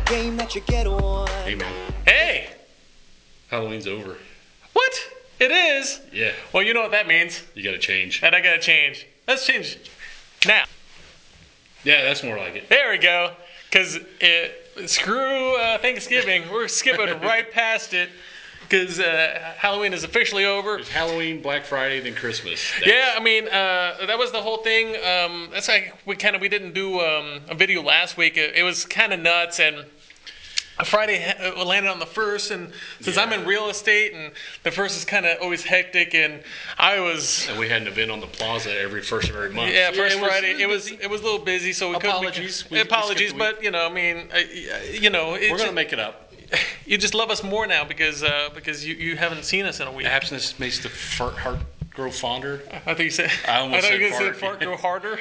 game that you get on. Hey, man. Hey! Halloween's over. What? It is? Yeah. Well, you know what that means. You gotta change. And I gotta change. Let's change now. Yeah, that's more like it. There we go. Because screw Thanksgiving. We're skipping right past it. Because Halloween is officially over. It's Halloween, Black Friday, then Christmas. Yeah, I mean, that was the whole thing. That's like we didn't do a video last week. It was kind of nuts, and Friday landed on the 1st, and since I'm in real estate, and the 1st is kind of always hectic, and And we had an event on the plaza every first of every month. Yeah, first Friday. It was a little busy, so we Apologies. couldn't. Apologies, but you know, I mean, we're gonna make it up. You just love us more now because you haven't seen us in a week. Abstinence makes the heart grow fonder. I think you said. I thought you said said fart grow harder.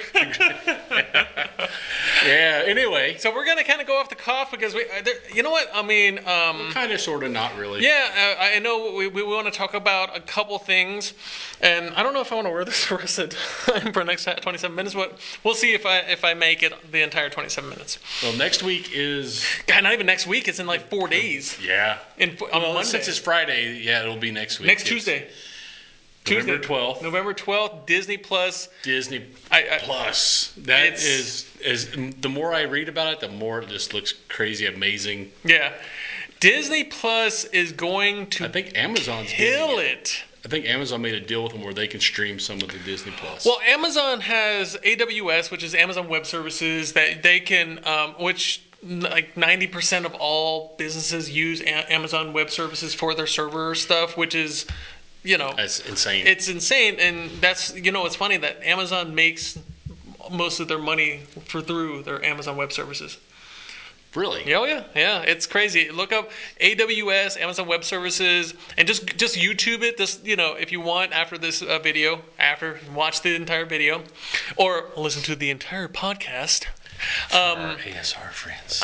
Yeah. Anyway, So we're gonna kind of go off the cuff because you know what I mean. kind of, sort of, not really. Yeah, I know we want to talk about a couple things, and I don't know if I want to wear this for the rest of the time for the next 27 minutes, but we'll see if I make it the entire 27 minutes. Well, next week is. God, not even next week. It's in like 4 days. Yeah. On Monday. Since it's Friday, yeah, it'll be next week. Next Tuesday. November 12th. November 12th, Disney Plus. Disney I- Plus. That is the more I read about it, the more it just looks crazy, amazing. Yeah. Disney Plus is going to I think Amazon's kill getting it. I think Amazon made a deal with them where they can stream some of the Disney Plus. Well, Amazon has AWS, which is Amazon Web Services, that they can, which like 90% of all businesses use Amazon Web Services for their server stuff, which is, that's insane. It's insane, and that's it's funny that Amazon makes most of their money through their Amazon Web Services. Really? Yeah. It's crazy. Look up AWS, Amazon Web Services, and just YouTube it. Just if you want after this video, watch the entire video, or listen to the entire podcast. Our ASR friends.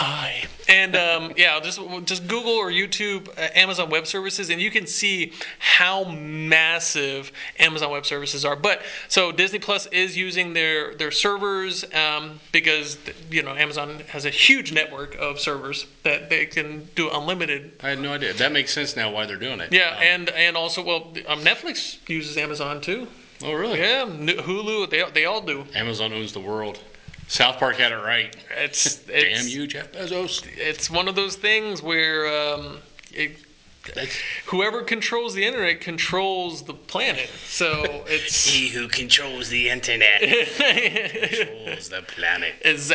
Just Google or YouTube Amazon Web Services, and you can see how massive Amazon Web Services are. But so Disney Plus is using their servers because Amazon has a huge network of servers that they can do unlimited. I had no idea. That makes sense now why they're doing it. Yeah, and also Netflix uses Amazon too. Oh really? Yeah, Hulu, they all do. Amazon owns the world. South Park had it right. It's Damn you, Jeff Bezos. It's one of those things where whoever controls the internet controls the planet. So it's he who controls the internet controls the planet.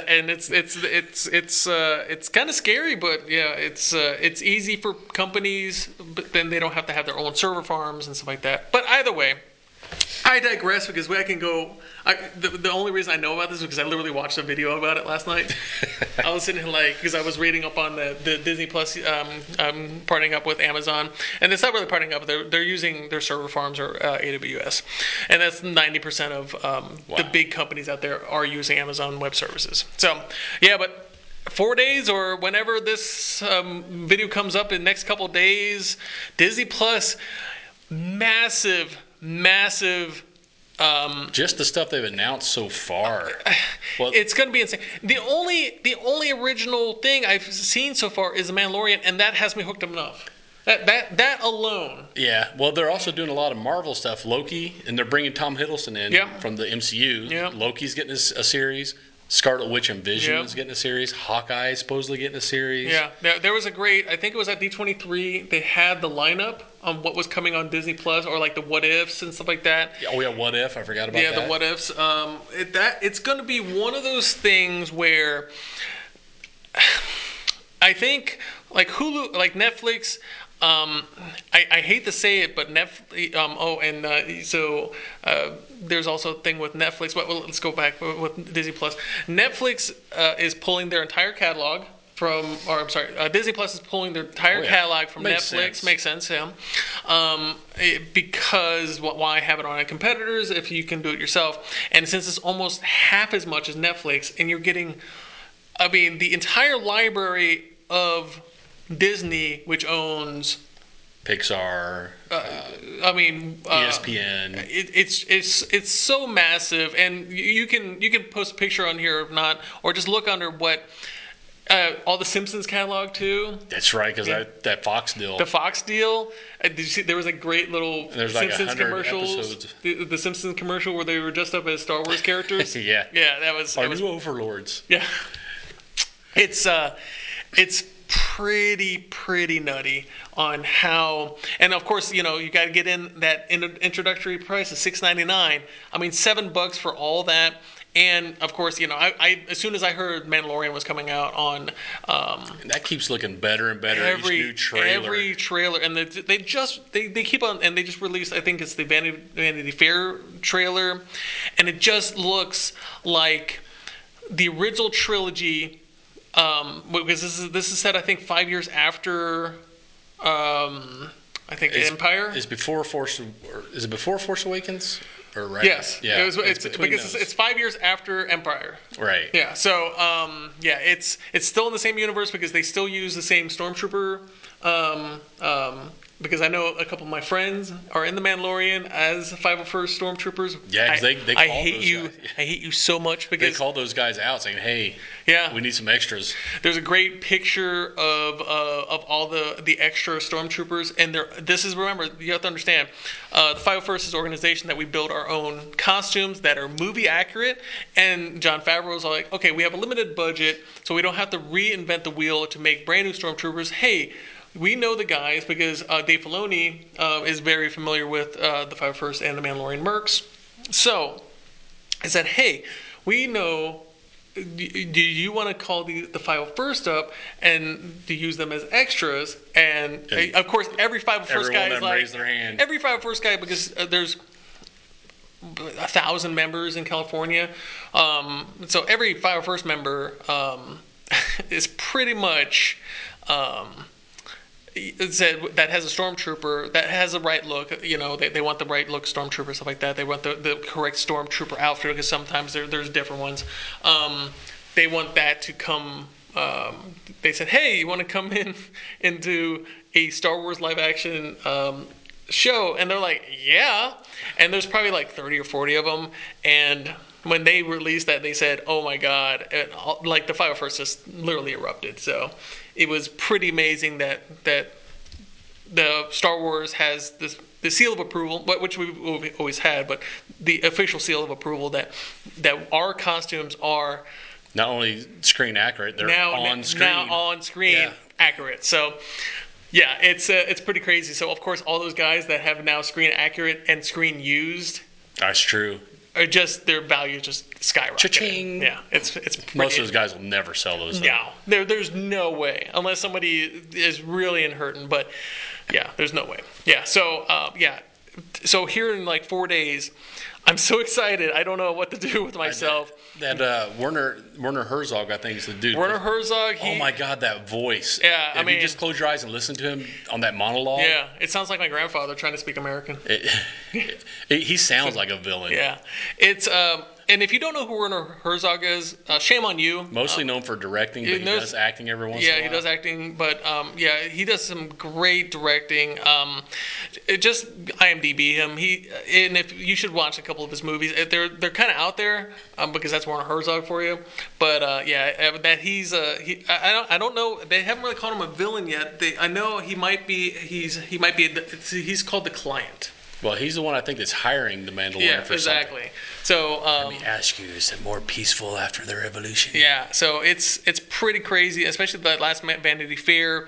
It's kind of scary, but yeah, it's easy for companies, but then they don't have to have their own server farms and stuff like that. But either way, I digress because I can go. The only reason I know about this is because I literally watched a video about it last night. I was sitting here because I was reading up on the Disney Plus partnering up with Amazon, and it's not really partnering up. They're using their server farms or AWS, and that's 90% of the big companies out there are using Amazon Web Services. So yeah, but 4 days or whenever this video comes up in the next couple of days, Disney Plus, massive. Just the stuff they've announced so far. Well, it's going to be insane. The only original thing I've seen so far is The Mandalorian, and that has me hooked up enough. That alone. Yeah. Well, they're also doing a lot of Marvel stuff. Loki, and they're bringing Tom Hiddleston in from the MCU. Yep. Loki's getting a series. Scarlet Witch and Vision is getting a series. Hawkeye is supposedly getting a series. Yeah. There was a great, I think it was at D23, they had the lineup on what was coming on Disney Plus, or like the what ifs and stuff like that. Oh yeah, what if? I forgot about that. Yeah, the what ifs. It's going to be one of those things where I think like Hulu, like Netflix. I hate to say it, but Netflix. There's also a thing with Netflix. But let's go back with Disney Plus. Netflix is pulling their entire catalog from, Disney Plus is pulling their entire catalog from Netflix. Makes sense, yeah. Because why have it on competitors if you can do it yourself? And since it's almost half as much as Netflix, and you're getting, the entire library of Disney, which owns Pixar, ESPN. It's so massive, and you can post a picture on here, if not, or just look under what All the Simpsons catalog too. That's right, because that Fox deal. The Fox deal. Did you see? There was a great little There's like Simpsons 100 commercials. episodes. The Simpsons commercial where they were dressed up as Star Wars characters. Yeah. Yeah, that was. Our it was new overlords. yeah. It's pretty nutty on how, and of course, you got to get in that introductory price of $6.99. I mean, $7 for all that. And of course, I as soon as I heard Mandalorian was coming out on, And that keeps looking better and better. Each new trailer. every trailer, and they keep on, and they just released, I think it's the Vanity Fair trailer, and it just looks like the original trilogy, because this is set, I think, 5 years after, I think Empire. Is it before Force Awakens? Or right? Yes. Yeah. It's because it's 5 years after Empire. Right. Yeah. So it's still in the same universe because they still use the same stormtrooper. Because I know a couple of my friends are in the Mandalorian as 501st stormtroopers. Yeah, because they I call hate those you. guys. I hate you so much They because call those guys out saying, "Hey, yeah, we need some extras." there's a great picture of all the extra stormtroopers, and remember, you have to understand, the 501st is an organization that we build our own costumes that are movie accurate, and Jon Favreau was like, okay, we have a limited budget, so we don't have to reinvent the wheel to make brand new stormtroopers. Hey, we know the guys because Dave Filoni is very familiar with the 501st and the Mandalorian mercs. So I said, hey, we know. Do you want to call the 501st up and to use them as extras? And of course, every 501st guy is like, raise their hand. Every 501st guy, because there's 1,000 members in California. So every 501st member is pretty much said that has a stormtrooper that has the right look. They want the right look stormtrooper, stuff like that. They want the correct stormtrooper outfit because sometimes there's different ones. They want that to come. They said, hey, you want to come into a Star Wars live action show? And they're like, yeah. And there's probably like 30 or 40 of them. And when they released that, they said, oh my God, like the 501st just literally erupted. So it was pretty amazing that the Star Wars has the seal of approval, which we've always had, but the official seal of approval that our costumes are not only screen accurate, they're on screen. Now on screen accurate. So yeah, it's pretty crazy. So of course, all those guys that have now screen accurate and screen used, that's true. Are just their value just skyrocketing. Cha-ching. Yeah, it's pretty, most of those guys will never sell those. No, there's no way unless somebody is really hurting. But yeah, there's no way. Yeah, so here in like 4 days, I'm so excited. I don't know what to do with myself. That Werner Herzog, I think, is the dude. Werner Herzog. Oh my God, that voice! Yeah, if you just close your eyes and listen to him on that monologue. Yeah, it sounds like my grandfather trying to speak American. He sounds like a villain. Yeah, it's and if you don't know who Werner Herzog is, shame on you. Mostly known for directing, but he does acting every once in a while. Yeah, he does acting, but he does some great directing. Just IMDb him. And if you should watch a couple of his movies, they're kind of out there because that's Werner Herzog for you. But that I don't know. They haven't really called him a villain yet. I know he might be. He's called the Client. Well, he's the one I think that's hiring the Mandalorian for exactly. something. So let me ask you: is it more peaceful after the revolution? Yeah. So it's pretty crazy, especially that last Vanity Fair.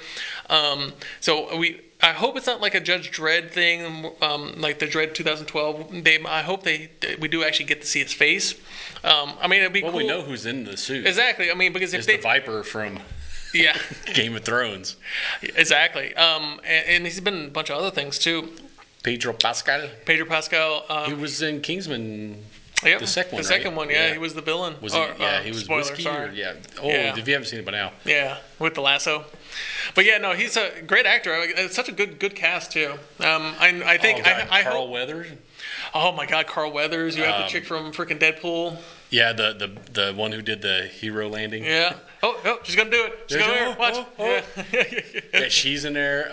I hope it's not like a Judge Dredd thing, like the Dredd 2012. I hope we do actually get to see his face. I mean, it'd be cool. Well, we know who's in the suit. Exactly. I mean, because if it's the Viper from Game of Thrones. Exactly. And he's been in a bunch of other things too. Pedro Pascal. He was in Kingsman. Yep, the second one. The second one, he was the villain. Was he? He was spoiler, whiskey. Sorry. If you haven't seen it by now. Yeah, with the lasso. But yeah, no, he's a great actor. It's such a good cast too. I think Carl Weathers. Oh my God, Carl Weathers! You have the chick from freaking Deadpool. Yeah, the one who did the hero landing. Yeah. Oh, she's gonna do it. She's gonna do it. Watch. Yeah, she's in there.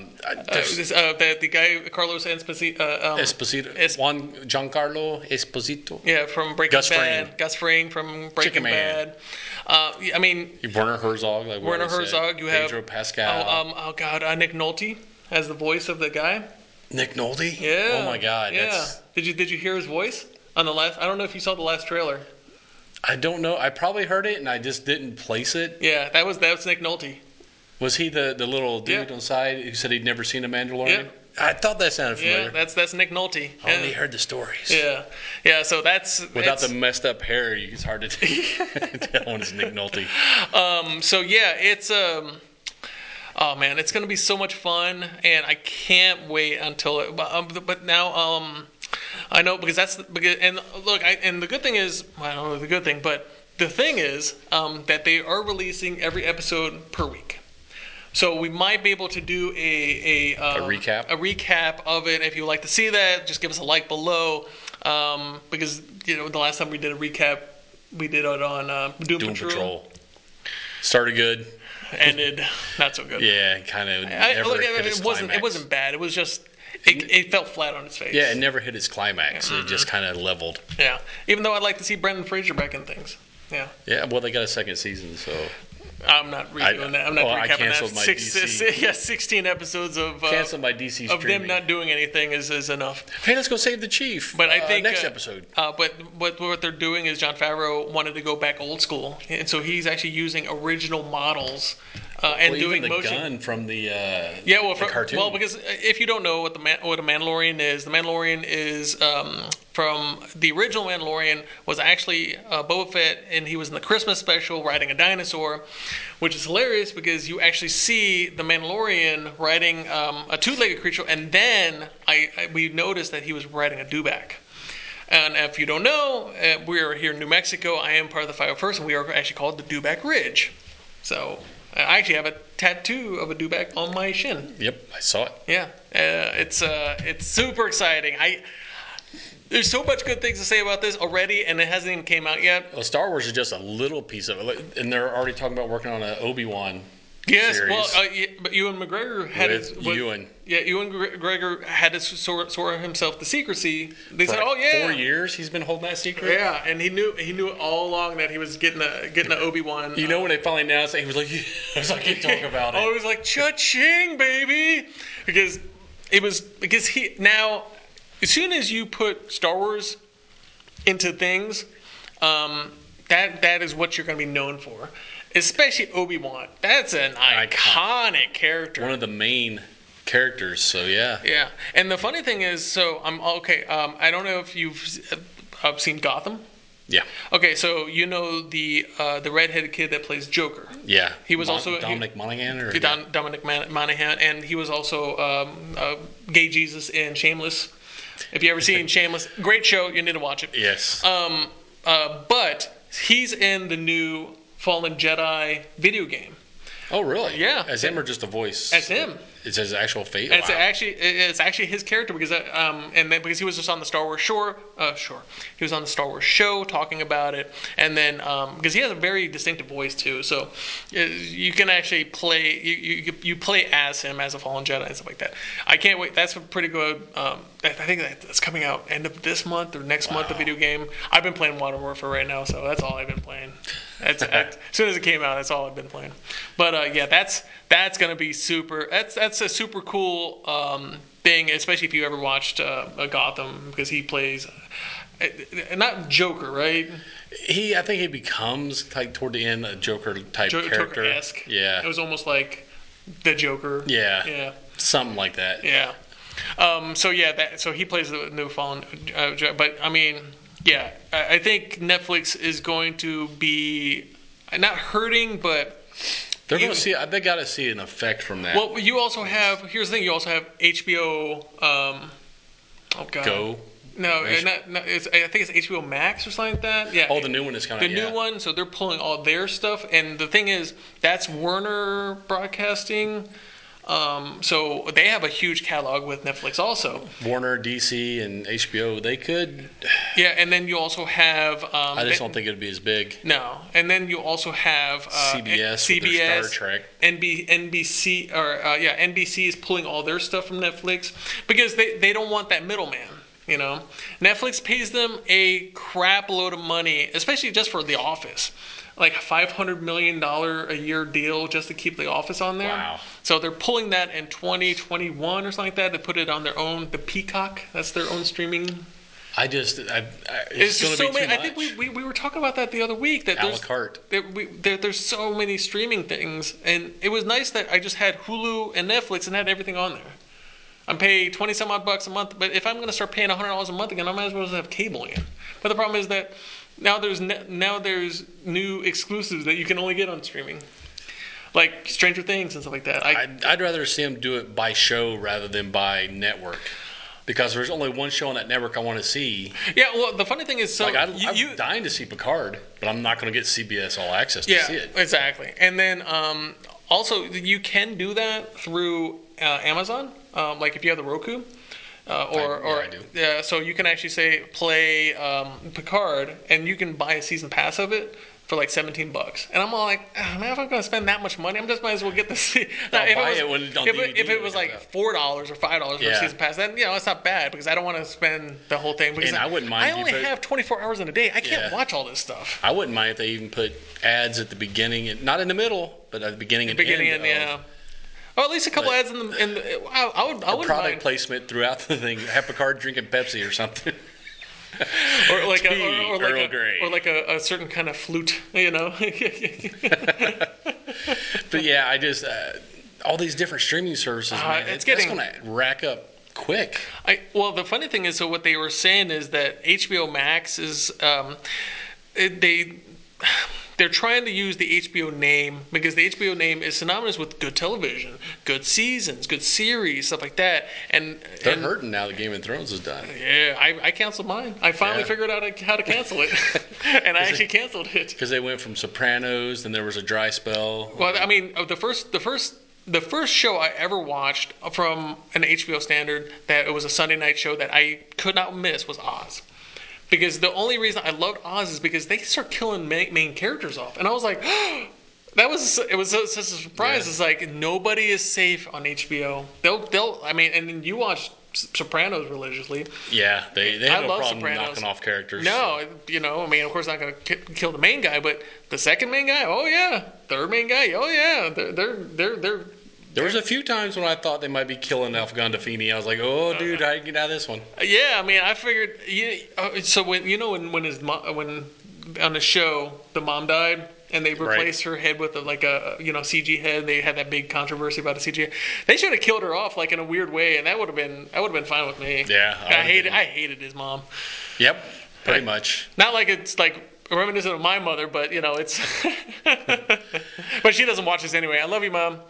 The guy Carlos Esposito. Esposito. Juan Giancarlo Esposito. Yeah, from Breaking Gus Bad. Fring. Gus Fring from Breaking Bad. I mean, Werner Herzog. Like Werner Herzog. You have Pedro Pascal. Oh God, Nick Nolte has the voice of the guy. Nick Nolte. Yeah. Oh my God. Yeah. Did you hear his voice on the last? I don't know if you saw the last trailer. I don't know. I probably heard it and I just didn't place it. Yeah, that was Nick Nolte. Was he the little dude on the side who said he'd never seen a Mandalorian? Yeah. I thought that sounded familiar. Yeah, that's Nick Nolte. I only heard the stories. Yeah. So that's without the messed up hair. It's hard to tell when it's Nick Nolte. So yeah, it's oh man, it's gonna be so much fun, and I can't wait until it. But now I know because and look, and the good thing is, I don't know the good thing, but the thing is that they are releasing every episode per week. So we might be able to do a recap of it. If you would like to see that, just give us a like below. Because the last time we did a recap, we did it on Doom Patrol. Started good, ended not so good. Yeah, kind of. It wasn't bad. It was just it fell flat on its face. Yeah, it never hit its climax. It just kind of leveled. Yeah, even though I'd like to see Brendan Fraser back in things. Yeah. Yeah. Well, they got a second season, so. I'm not redoing that. I'm not recapping I canceled that. My DC. 16 episodes of canceled my DC of them not doing anything is enough. Hey, let's go save the chief. But I think next episode. But what they're doing is Jon Favreau wanted to go back old school, and so he's actually using original models and doing even the motion. Gun from the the cartoon. Well, because if you don't know what a Mandalorian is, the Mandalorian is from the original Mandalorian was actually Boba Fett, and he was in the Christmas special riding a dinosaur, which is hilarious because you actually see the Mandalorian riding a two-legged creature, and then we noticed that he was riding a dewback. And if you don't know, we are here in New Mexico. I am part of the 501st, and we are actually called the Dewback Ridge. So I actually have a tattoo of a dewback on my shin. Yep, I saw it. Yeah, it's super exciting. There's so much good things to say about this already, and it hasn't even came out yet. Well, Star Wars is just a little piece of it, and they're already talking about working on an Obi-Wan series. But Ewan McGregor had Ewan McGregor had to swear himself to secrecy. They said, "Oh yeah, 4 years he's been holding that secret." Yeah, and he knew all along that he was getting a Obi-Wan. You know when they finally announced it, he was like, "I can't talk about it." Oh, he was like, "Cha-ching, baby," because he now. As soon as you put Star Wars into things, that is what you're going to be known for. Especially Obi-Wan. That's an iconic character. One of the main characters, so yeah. Yeah. And the funny thing is, I don't know if you've seen Gotham. Yeah. Okay, so you know the redheaded kid that plays Joker. Yeah. He was also Dominic Monaghan Dominic Monaghan, and he was also Gay Jesus in Shameless. If you ever seen Shameless, great show. You need to watch it. Yes. But he's in the new Fallen Jedi video game. Oh, really? Yeah. As him or just a voice? As him. It's his actual fate. It's actually his character because because he was just on the Star Wars he was on the Star Wars show talking about it, and then because he has a very distinctive voice too, so you can actually play you play as him as a fallen Jedi and stuff like that. I can't wait. That's a pretty good. I think that's coming out end of this month or next month. The video game. I've been playing Modern Warfare right now, so that's all I've been playing. As soon as it came out, that's all I've been playing. But that's gonna be super. That's a super cool thing, especially if you ever watched Gotham, because he plays not Joker, right? I think he becomes like toward the end a Joker type character. Joker-esque. Yeah, it was almost like the Joker. Yeah, something like that. Yeah. So he plays the new Fallen. But I mean, yeah, I think Netflix is going to be not hurting, but. They're going to see. They got to see an effect from that. Well, you also have. Here's the thing. You also have HBO. Oh God. Go. No, I think it's HBO Max or something like that. Yeah. Oh, the new one is coming. The new one. So they're pulling all their stuff, and the thing is, that's Warner Broadcasting. So they have a huge catalog with Netflix also. Warner, DC, and HBO, they could. Yeah, and then you also have. I just don't think it'd be as big. No, and then you also have CBS with their Star Trek. NBC, NBC is pulling all their stuff from Netflix because they don't want that middleman. You know, Netflix pays them a crap load of money, especially just for The Office. Like $500 million a year deal just to keep The Office on there. Wow. So they're pulling that in 2021 or something like that. They put it on their own, the Peacock. That's their own streaming. It's going to be too much. I think we were talking about that the other week. That a la carte. There's so many streaming things. And it was nice that I just had Hulu and Netflix and had everything on there. I'm paying 20 some odd bucks a month. But if I'm going to start paying $100 a month again, I might as well just have cable again. But the problem is that now there's new exclusives that you can only get on streaming, like Stranger Things and stuff like that. I'd rather see them do it by show rather than by network, because there's only one show on that network I want to see. Yeah, well, the funny thing is, so I'm dying to see Picard, but I'm not going to get CBS All Access to see it. Yeah, exactly. And then also you can do that through Amazon, like if you have the Roku. I do. Yeah, so you can actually say play Picard, and you can buy a season pass of it for like $17. And I'm all like, man, if I'm going to spend that much money, I just might as well get this. If it was like $4 or $5 for a season pass, then it's not bad because I don't want to spend the whole thing. Because I wouldn't mind. I only have 24 hours in a day. I can't watch all this stuff. I wouldn't mind if they even put ads at the beginning, and not in the middle, but at the beginning and end. Yeah. Or at least a couple ads in the. I would product mind. Placement throughout the thing. Have Picard drinking Pepsi or something. or like Earl Grey. Or like a certain kind of flute, But yeah, I just all these different streaming services, man, that's going to rack up quick. Well, the funny thing is, so what they were saying is that HBO Max is they're trying to use the HBO name because the HBO name is synonymous with good television, good seasons, good series, stuff like that. And they're hurting now that Game of Thrones is done. Yeah, I canceled mine. I finally figured out how to cancel it, and I actually canceled it because they went from Sopranos, then there was a dry spell. Well, I mean, the first show I ever watched from an HBO standard that it was a Sunday night show that I could not miss was Oz. Because the only reason I loved Oz is because they start killing main characters off, and I was like, it was such a surprise. Yeah. It's like nobody is safe on HBO. And then you watch Sopranos religiously. Yeah, they have no problem knocking off characters. No, of course not going to kill the main guy, but the second main guy, oh yeah, third main guy, oh yeah, they're. There was a few times when I thought they might be killing Elf Gandolfini. I was like, "Oh, dude, how do you get out of this one?" Yeah, I mean, I figured. So when on the show the mom died and they replaced her head with a CG head. They had that big controversy about the CG. They should have killed her off like in a weird way, and that would have been fine with me. Yeah, I hated his mom. Yep, pretty much. Not like it's like reminiscent of my mother, but it's. But she doesn't watch this anyway. I love you, Mom.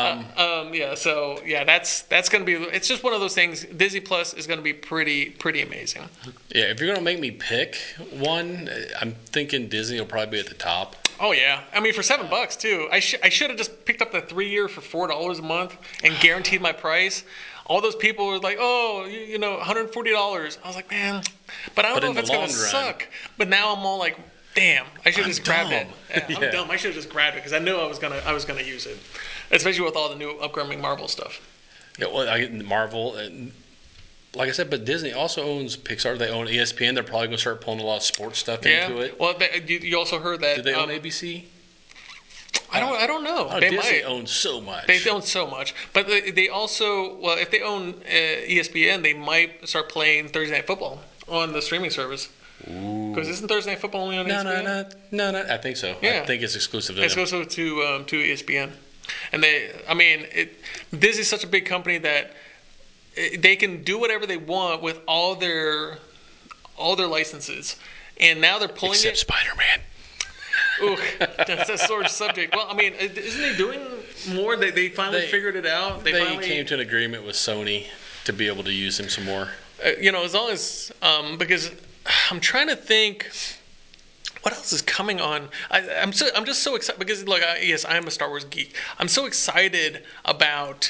That's gonna be. It's just one of those things. Disney Plus is gonna be pretty amazing. Yeah, if you're gonna make me pick one, I'm thinking Disney will probably be at the top. Oh yeah, I mean for $7 too. I should have just picked up the 3-year for $4 a month and guaranteed my price. All those people were like, oh, $140. I was like, man, but I don't know if it's gonna suck. But now I'm all like, damn, I should have just grabbed it. Yeah, I'm dumb. I should have just grabbed it because I knew I was gonna use it, especially with all the new upcoming Marvel stuff. Yeah, well, Marvel, like I said, but Disney also owns Pixar. They own ESPN. They're probably gonna start pulling a lot of sports stuff into it. Well, you also heard that. Did they own ABC? I don't know. They Disney owns so much. They own so much, but they also, well, if they own ESPN, they might start playing Thursday Night Football on the streaming service. Because isn't Thursday Night Football only on ESPN? No. I think so. Yeah. I think it's exclusive to them. Exclusive to ESPN. And Disney's such a big company that they can do whatever they want with all their licenses. And now they're pulling Except Spider-Man. Ooh, that's a sore subject. Well, I mean, isn't he doing more? They finally figured it out. They came to an agreement with Sony to be able to use him some more. As long as because I'm trying to think what else is coming on. I'm just so excited because look, yes, I am a Star Wars geek. I'm so excited about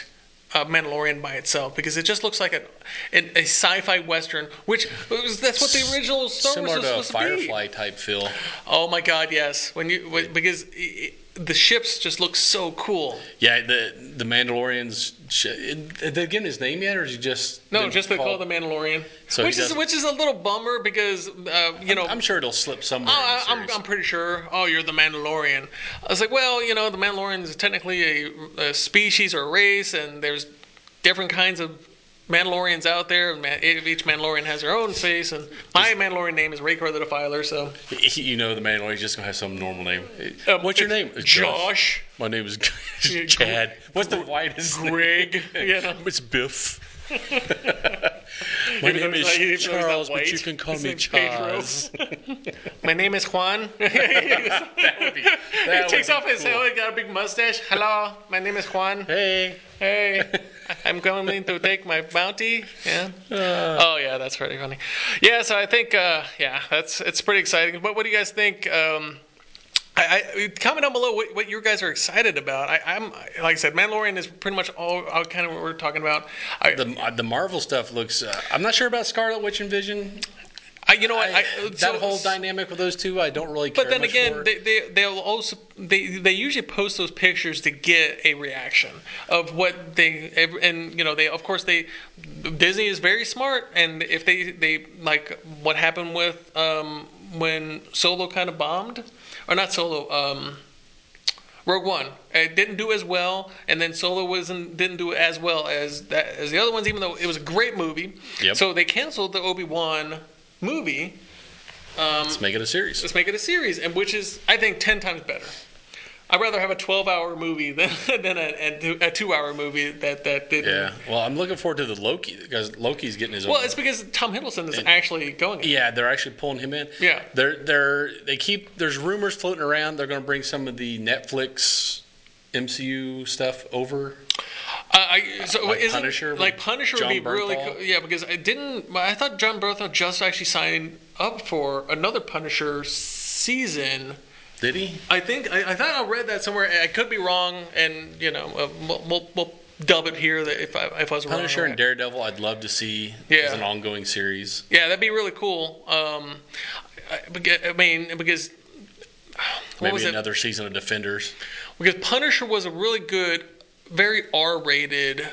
Mandalorian by itself because it just looks like a sci-fi western, that's what the original Star Wars Similar was to a supposed to be. Firefly type feel. Oh my God, yes! Because the ships just look so cool. Yeah, the Mandalorian's. Did they give him his name yet, or is he just just they call it the Mandalorian, so which is a little bummer because I'm sure it'll slip somewhere. I'm pretty sure. Oh, you're the Mandalorian. I was like, well, the Mandalorian is technically a species or a race, and there's different kinds of Mandalorians out there, and each Mandalorian has their own face. And my Mandalorian name is Raykor the Defiler. So the Mandalorian's just gonna have some normal name. What's your name? Josh. My name is Chad. What's the whitest? Greg. It's Biff. My name is Charles, but you can call me Charles. My name is Juan. He takes off his helmet, got a big mustache. Hello, my name is Juan. Hey. I'm coming to take my bounty. Yeah. Oh yeah, that's pretty funny. Yeah, so I think it's pretty exciting. But what do you guys think? Comment down below what you guys are excited about. I'm like I said, Mandalorian is pretty much all kind of what we're talking about. The Marvel stuff looks. I'm not sure about Scarlet Witch and Vision. That whole dynamic with those two, I don't really care. But then much again, for. they'll also they usually post those pictures to get a reaction of what they Disney is very smart, and if they like what happened with when Solo kind of bombed, or not Solo, Rogue One. It didn't do as well, and then Solo didn't do as well as the other ones, even though it was a great movie. Yep. So they canceled the Obi-Wan movie. Let's make it a series. And which is, I think, 10 times better. I'd rather have a 12-hour movie than a 2-hour movie that didn't. Yeah. Well, I'm looking forward to the Loki because Loki's getting his own. Well, it's because Tom Hiddleston is actually going. Yeah, they're actually pulling him in. Yeah. There's rumors floating around. They're going to bring some of the Netflix MCU stuff over. Punisher would be really cool. Yeah, because I thought Jon Bernthal just actually signed up for another Punisher season. Did he? I thought I read that somewhere. I could be wrong, and we'll dub it here that if I was wrong. Punisher and Daredevil, I'd love to see as an ongoing series. Yeah, that'd be really cool. Because maybe another season of Defenders. Because Punisher was a really good, very R-rated,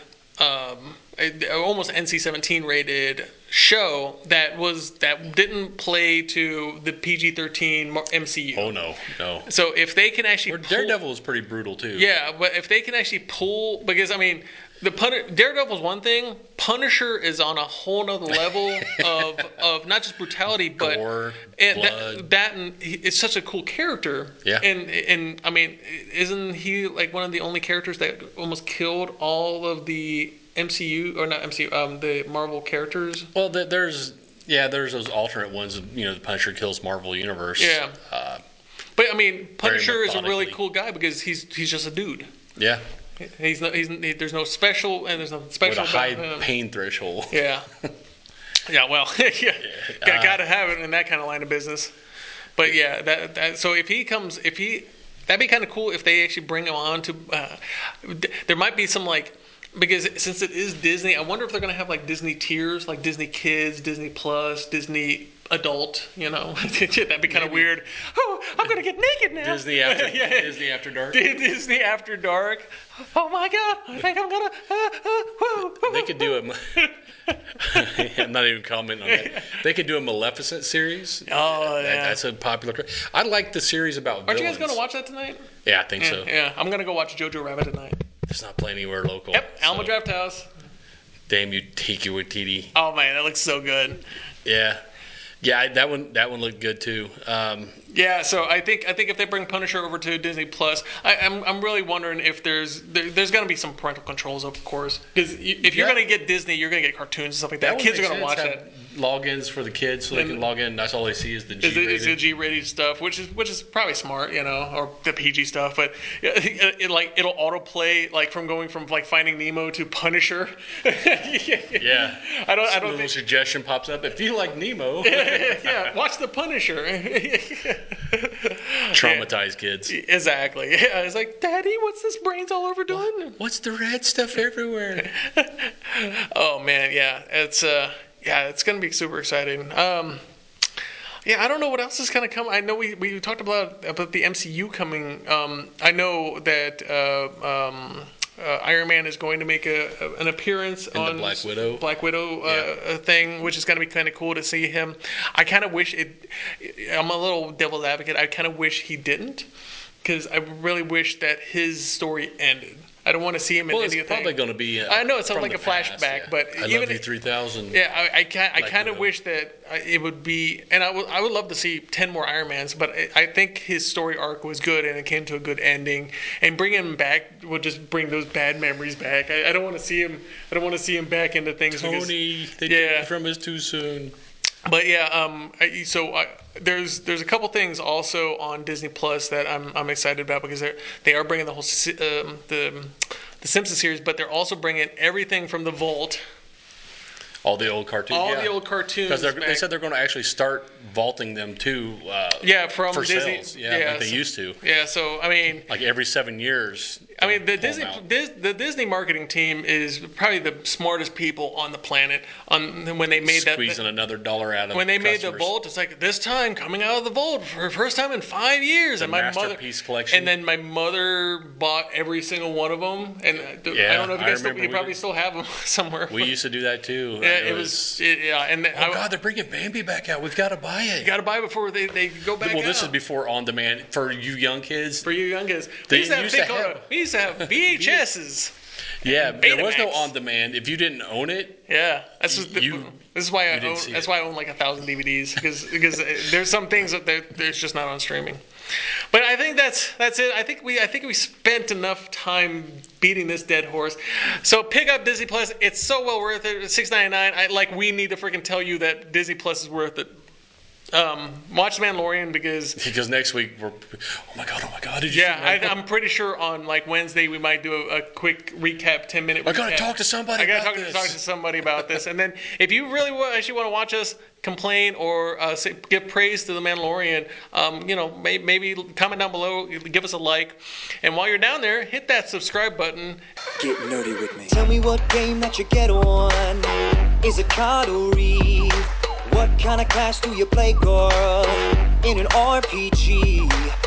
almost NC-17 rated show that didn't play to the PG-13 MCU. Oh no. So if they can actually Daredevil was pretty brutal too. Yeah, but if they can actually pull, because Daredevil's one thing, Punisher is on a whole nother level of not just brutality, but gore, blood. And it's such a cool character. Yeah. And I mean, isn't he like one of the only characters that almost killed all of the MCU or not MCU, the Marvel characters? Well, there's those alternate ones. The Punisher kills Marvel Universe. Yeah. But I mean, Punisher is a really cool guy because he's just a dude. Yeah. There's no special, and there's nothing special with a high pain threshold. Yeah. Yeah. Well, gotta have it in that kind of line of business. But yeah, so if he that'd be kind of cool if they actually bring him on to. There might be some because since it is Disney, I wonder if they're gonna have Disney tiers, like Disney Kids, Disney Plus, Disney Adult. That'd be kind of weird. Oh, I'm gonna get naked now. Disney After Dark. Disney After Dark. Oh my God! I think I'm gonna. They could do it. I'm not even commenting on that. They could do a Maleficent series. Oh yeah, that's a popular. I like the series about villains. Aren't you guys gonna watch that tonight? Yeah, I think so. Yeah, I'm gonna go watch Jojo Rabbit tonight. It's not playing anywhere local. Yep, Alma Draft House. Damn you, Taika Waititi. Oh man, that looks so good. Yeah, that one looked good too. Yeah, so I think if they bring Punisher over to Disney Plus, I'm really wondering if there's going to be some parental controls, of course, because if you're going to get Disney, you're going to get cartoons and stuff like that. Kids are going to watch that. Logins for the kids, so they can log in. That's all they see is the G-rated. It's the G-rated stuff, which is probably smart, or the PG stuff. But it'll autoplay from Finding Nemo to Punisher. Yeah, I don't think a suggestion pops up if you like Nemo. Yeah, watch the Punisher. Traumatized kids. Exactly. Yeah, it's like, Daddy, what's this brains all over doing? What's the red stuff everywhere? Oh man, yeah, it's gonna be super exciting. Yeah, I don't know what else is gonna come. I know we talked about the MCU coming. I know that Iron Man is going to make an appearance on the Black Widow thing, which is going to be kind of cool to see him. I kind of wish it. I'm a little devil's advocate. I kind of wish he didn't, because I really wish that his story ended. I don't want to see him in anything. It's probably going to be. I know it's from like a past, flashback, yeah. but I Love You 3000. Yeah, I kind of Widow. wish that it would be, and I would love to see 10 more Iron Mans, but I think his story arc was good and it came to a good ending. And bringing him back would just bring those bad memories back. I don't want to see him. I don't want to see him back into things. Tony, they took it from us too soon. But yeah, there's a couple things also on Disney Plus that I'm excited about, because they are bringing the whole the Simpsons series, but they're also bringing everything from the vault. All the old cartoons. The old cartoons. Because they said they're going to actually start vaulting them too. From for Disney. Sales. Like they used to. Yeah, so I mean, like every 7 years. I mean, the Disney marketing team is probably the smartest people on the planet. When they made squeezing another dollar out of when they customers. made the vault, it's like this time coming out of the vault for the first time in 5 years. The Masterpiece collection. And then my mother bought every single one of them. And I don't know if you guys probably still have them somewhere. We used to do that too. Yeah, it was. And God, they're bringing Bambi back out. We've got to buy it. You got to buy it before they go back. Well, this is before on demand for you young kids. We used to have VHSs. Yeah, there was no on demand. If you didn't own it, this is why I own. That's why I own like 1,000 DVDs, because there's some things that there's just not on streaming. But I think that's it. I think we spent enough time beating this dead horse. So pick up Disney Plus. It's so well worth it. It's $6.99. We need to freaking tell you that Disney Plus is worth it. Watch The Mandalorian because next week we're oh my god did you I'm pretty sure on Wednesday we might do a quick recap 10-minute recap. I gotta talk to somebody talk to somebody about this. And then if you really actually want to watch us complain or give praise to The Mandalorian, maybe comment down below, give us a like, and while you're down there, hit that subscribe button. Get nerdy with me. Tell me what game that you get on. Is it card or read? What kind of class do you play, girl? In an RPG?